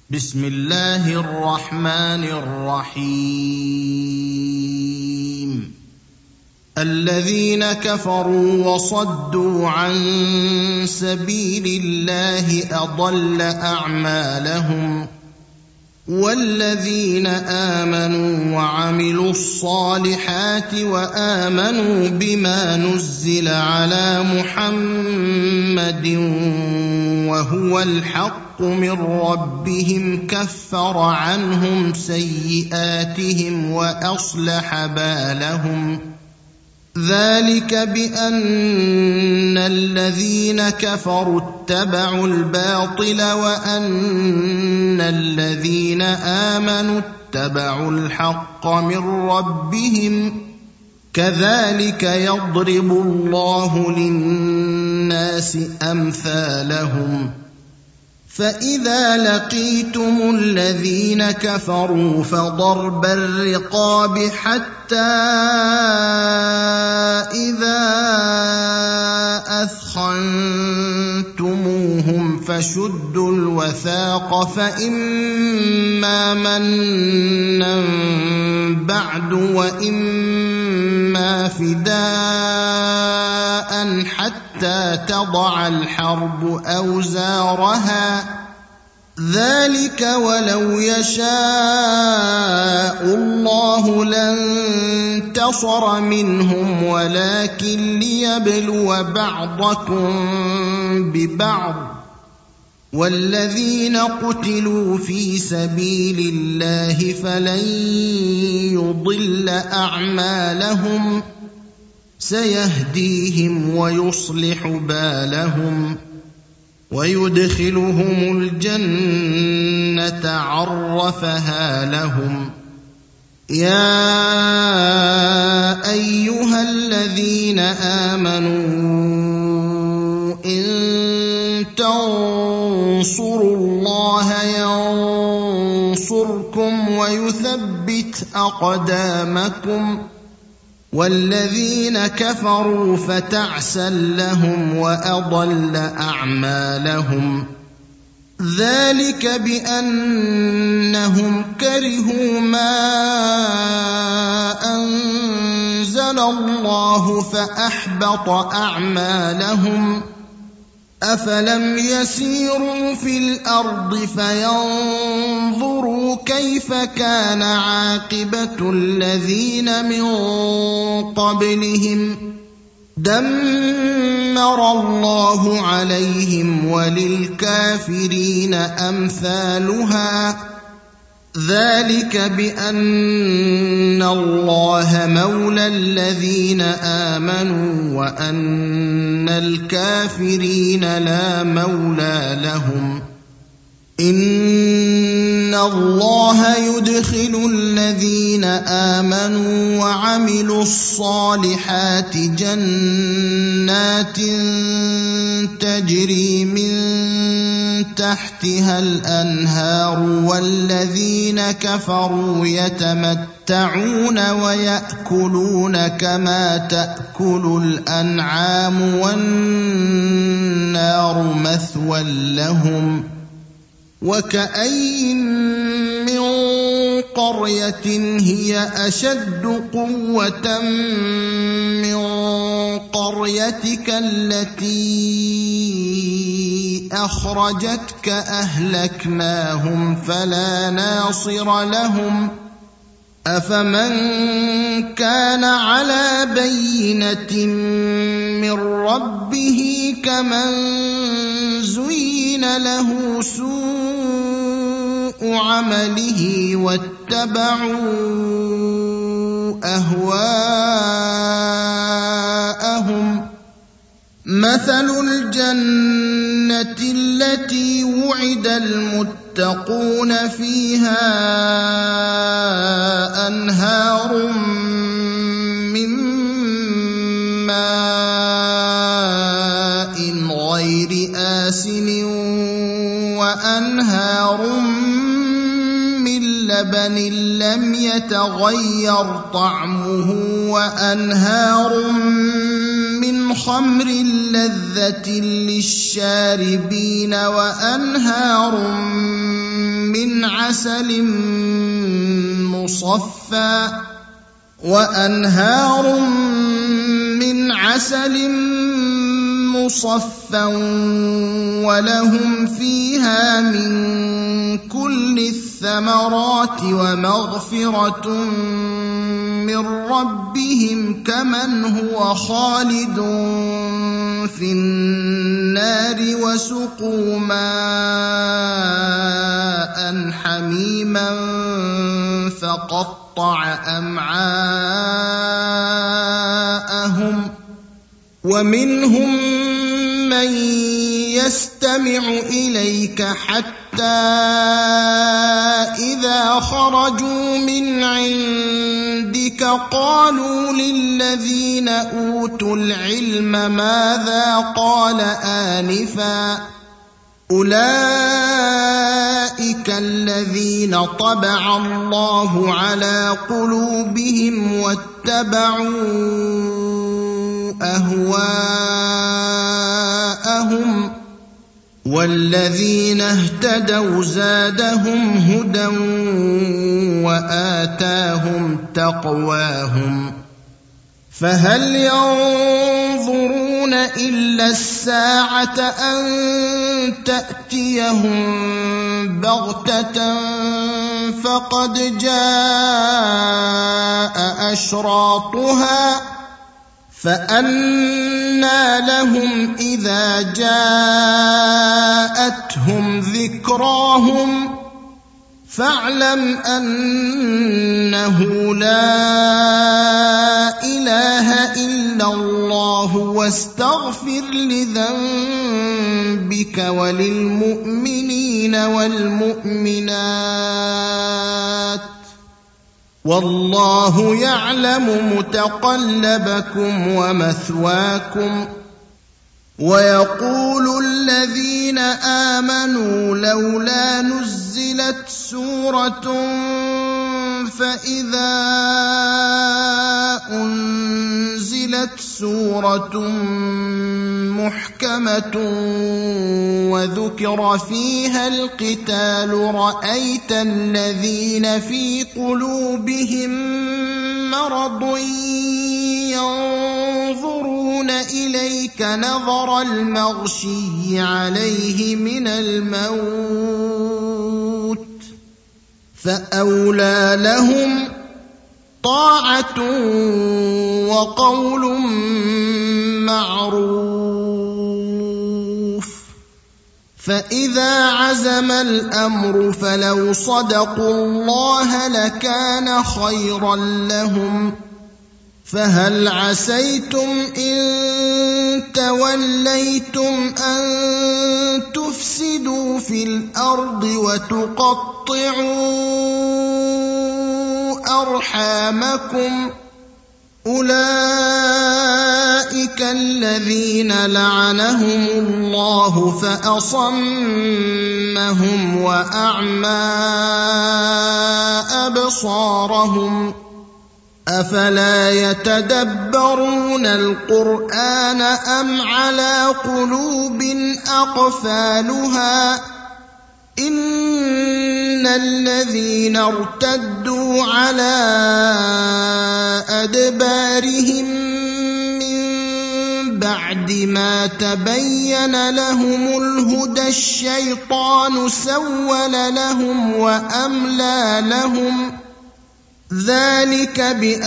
بسم الله الرحمن الرحيم. الذين كفروا وصدوا عن سبيل الله أضل أعمالهم، والذين آمنوا وعملوا الصالحات وآمنوا بما نزل على محمد وهو الحق من ربهم كفر عنهم سيئاتهم وأصلح بالهم. ذلك بأن الذين كفروا اتبعوا الباطل وأن الذين آمنوا اتبعوا الحق من ربهم، كذلك يضرب الله للناس أمثالهم. فإذا لقيتم الذين كفروا فضرب الرقاب حتى إذا أثخنتموهم فشدوا الوثاق، فإما منا بعد وإما فداء حتى تضع الحرب أوزارها، ذلك ولو يشاء الله لانتصر منهم ولكن ليبلو بعضكم ببعض. والذين قتلوا في سبيل الله فلن يضل أعمالهم، سيهديهم ويصلح بالهم ويدخلهم الجنة عرفها لهم. يا أيها الذين آمنوا إن تنصروا الله ينصركم ويثبت أقدامكم، والذين كفروا فتعسا لهم وأضل أعمالهم. ذلك بأنهم كرهوا ما أنزل الله فأحبط أعمالهم. أفلم يسيروا في الأرض فينظروا كيف كان عاقبة الذين من قبلهم، دمر الله عليهم وللكافرين أمثالها. ذلك بأن الله مولى الذين آمنوا وأن الكافرين لا مولى لهم. إن الله يدخل الذين آمنوا وعملوا الصالحات جنات تجري من تحتها الأنهار، والذين كفروا يتمتعون ويأكلون كما تأكل الأنعام والنار مثوى لهم. وكأين من قرية هي أشد قوة من قريتك التي أخرجتك أهلكناهم فلا ناصر لهم. أفمن كان على بينة من ربه كمن زين له سوء عمله واتبعوا أهواءهم. مثل الجنة التي وعد المتقون فيها أنهار من ماء غير آسن وأنهار من لبن لم يتغير طعمه وأنهار من خمر لذة للشاربين وأنهار من عسل مصفى وأنهار من عسل مصفى ولهم فيها من كل الثمرات ومغفرة من ربهم كمن هو خالد في النار وسقوا ماء حميما فقطع أمعاءهم ومنهم من يستمع إليك حتى إذا خرجوا من عندك قالوا للذين أوتوا العلم ماذا قال آنفا أولئك الذين طبع الله على قلوبهم واتبعوا أهواءهم والذين اهتدوا زادهم هدى وآتاهم تقواهم فهل ينظرون إلا الساعة أن تأتيهم بغتة فقد جاء أشراطها فأنى لهم إذا جاءتهم ذكراهم فاعلم أنه لا إله إلا الله واستغفر لذنبك وللمؤمنين والمؤمنات والله يعلم متقلبكم ومثواكم ويقول الذين آمنوا لولا نزلت سورة فإذا أنزلت سورة محكمة وذكر فيها القتال رأيت الذين في قلوبهم مرض ينظرون إليك نظر المغشي عليه من الموت فأولى لهم طاعة وقول معروف فإذا عزم الأمر فلو صدقوا الله لكان خيرا لهم فهل عسيتم إن توليتم أن تفسدوا في الأرض وتقطعوا أرحامكم أولئك الذين لعنهم الله فأصمهم وأعمى أبصارهم أفلا يتدبرون القرآن أم على قلوب أقفالها إن الذين ارتدوا على أدبارهم من بعد ما تبين لهم الهدى الشيطان سول لهم وأملى لهم ذلك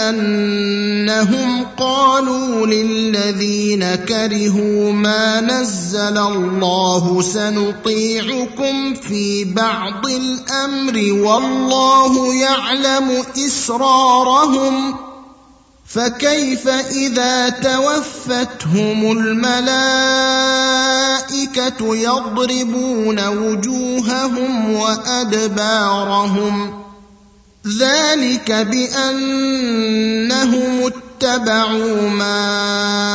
بأنهم قالوا للذين كرهوا ما نزل الله سنطيعكم في بعض الأمر والله يعلم إسرارهم فكيف إذا توفتهم الملائكة يضربون وجوههم وأدبارهم ذلك بأنهم اتبعوا ما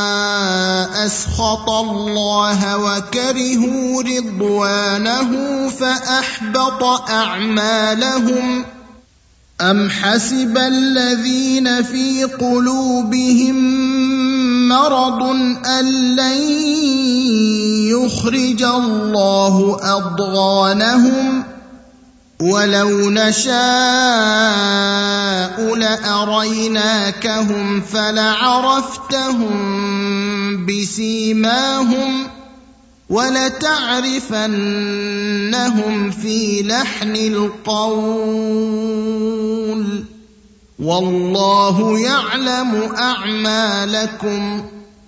أسخط الله وكرهوا رضوانه فأحبط أعمالهم أم حسب الذين في قلوبهم مرض أن لن يخرج الله أضغانهم ولو نشاء لأريناكهم فلعرفتهم بسيماهم ولتعرفنهم في لحن القول والله يعلم أعمالكم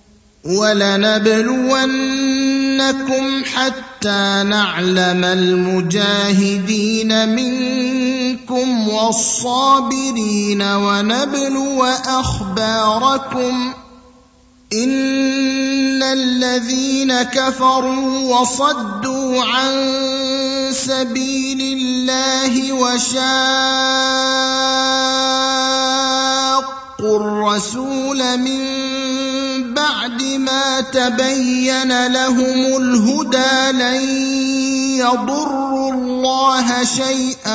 ولنبلونكم حتى نعلم المجاهدين منكم والصابرين ونبلو أخباركم إن الذين كفروا وصدوا عن سبيل الله وشاقوا الرسول من بعد ما تبين لهم الهدى لن يضروا الله شيئا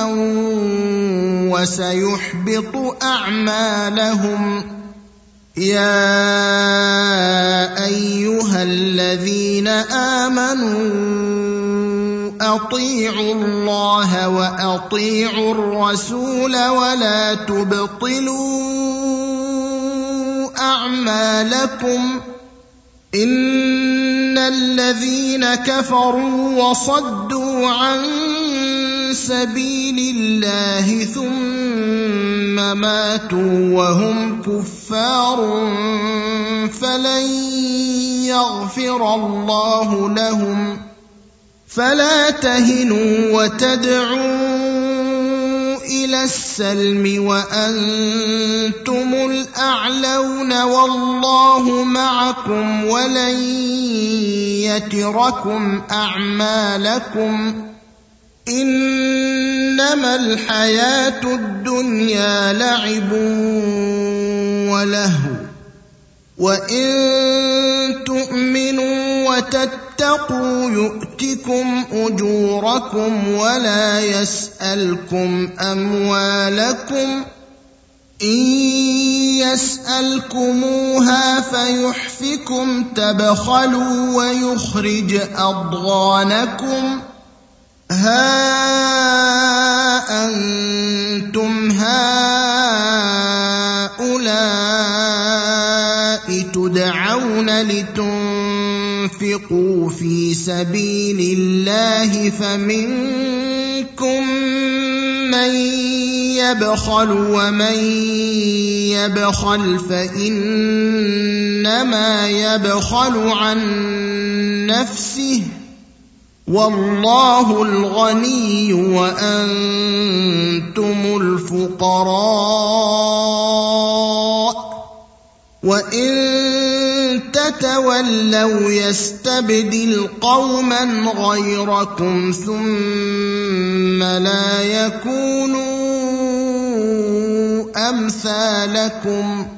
وسيحبط أعمالهم يا أيها الذين آمنوا أطيعوا الله وأطيعوا الرسول ولا تبطلوا أعمالكم إن الذين كفروا وصدوا عن سبيل الله ثم ماتوا وهم كفار فلن يغفر الله لهم فلا تهنوا وتدعوا إلى السلم وأنتم الأعلون والله معكم ولن يتركم أعمالكم إنما الحياة الدنيا لعب ولهو وإن تؤمنوا وتتقوا يؤتكم أجوركم ولا يسألكم أموالكم إن يسألكموها فيحفكم تبخلوا ويخرج أضغانكم ها أنتم هؤلاء تدعون لتنفقوا في سبيل الله فمنكم من يبخل ومن يبخل فإنما يبخل عن نفسه والله الغني وأنتم الفقراء وإن تتولوا يستبدل قوما غيركم ثم لا يكونوا أمثالكم